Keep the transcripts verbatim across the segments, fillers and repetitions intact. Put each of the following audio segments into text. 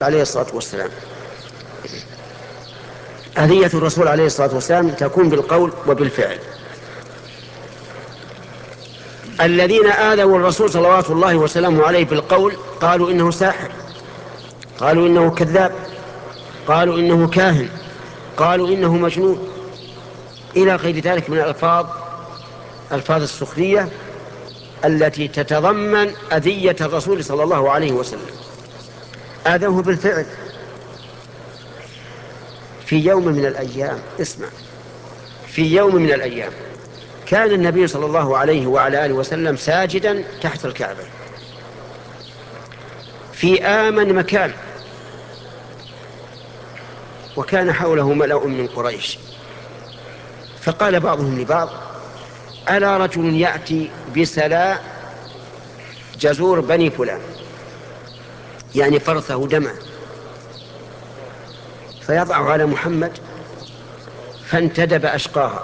عليه الصلاة والسلام. أذية الرسول عليه الصلاة والسلام تكون بالقول وبالفعل. الذين آذوا الرسول صلوات الله وسلامه عليه بالقول قالوا إنه ساحر، قالوا إنه كذاب، قالوا إنه كاهن، قالوا إنه مجنون، إلى غير ذلك من الألفاظ ألفاظ السخرية التي تتضمن أذية الرسول صلى الله عليه وسلم. آذوه بالفعل. في يوم من الأيام، اسمع، في يوم من الأيام كان النبي صلى الله عليه وعلى آله وسلم ساجدا تحت الكعبة في آمن مكان، وكان حوله ملأ من قريش، فقال بعضهم لبعض: ألا رجل يأتي بسلاء جزور بني فلان، يعني فرثه دمه، فيضع على محمد. فانتدب أشقاها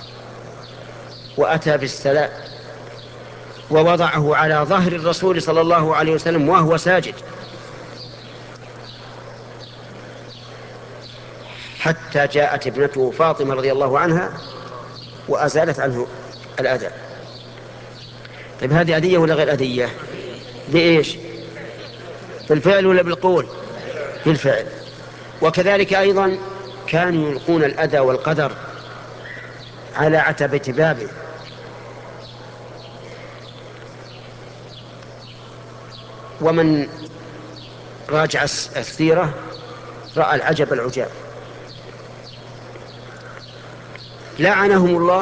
وأتى بالسلاء ووضعه على ظهر الرسول صلى الله عليه وسلم وهو ساجد، حتى جاءت ابنته فاطمة رضي الله عنها وأزالت عنه الأذى. طيب هذه أذية ولا غير أذية؟ بإيش؟ بالفعل ولا بالقول؟ بالفعل. وكذلك أيضا كانوا يلقون الأذى والقدر على عتبة بابه، ومن راجع السيرة رأى العجب العجاب. لعنهم الله